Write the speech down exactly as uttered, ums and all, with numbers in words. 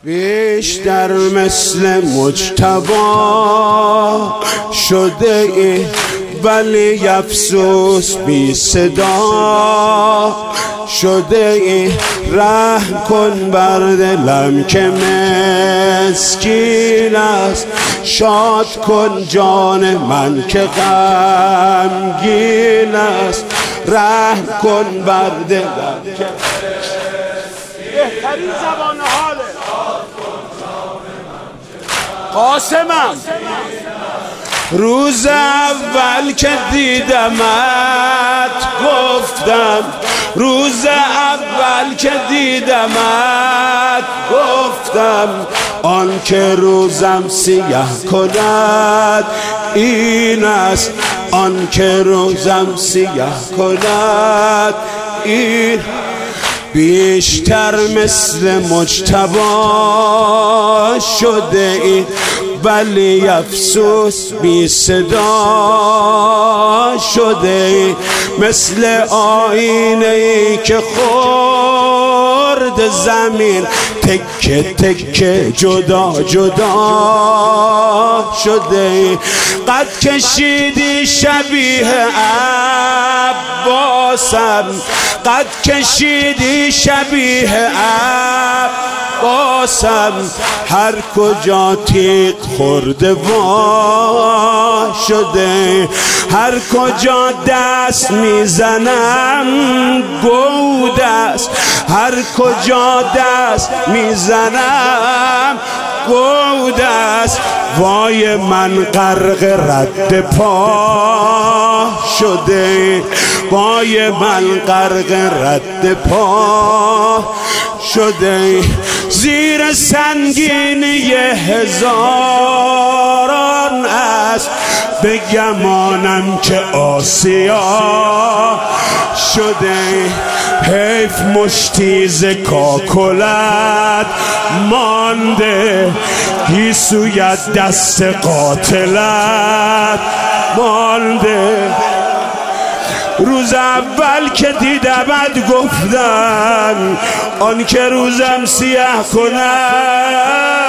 بیشتر مثل مجتبی شده ای ولی افسوس بی صدا شده ای. رحم کن بر دلم که مسکین است، شاد کن جان من که غمگین است. رحم کن بر دلم که بهترین زبان حاله. قاسمم روز اول که دیدمت گفتم، روز اول که دیدمت گفتم آن که روزم سیاه کند این است، آن که روزم سیاه کند این. بیشتر مثل مجتبی شده ای ولی افسوس بی صدا شده ای. مثل آینه ای که خورد زمین تکه تکه جدا جدا شده ای. قد کشیدی شبیه عباسم، قد کشیدی شبیه عباسم. هر کجا تیغ خورده وا شده، هر کجا دست میزنم گود است، هر کجا دست میزنم گود است. وای من غرق رد پا شده، وای من غرق رد پا شده. زیر سنگینی هزاران است به گمانم که آسیا شده. حیف مشتی ز کاکلت مانده، گیسویت دست قاتلت مانده. روز اول که دیدمت گفتم آن که روزم سیاه کند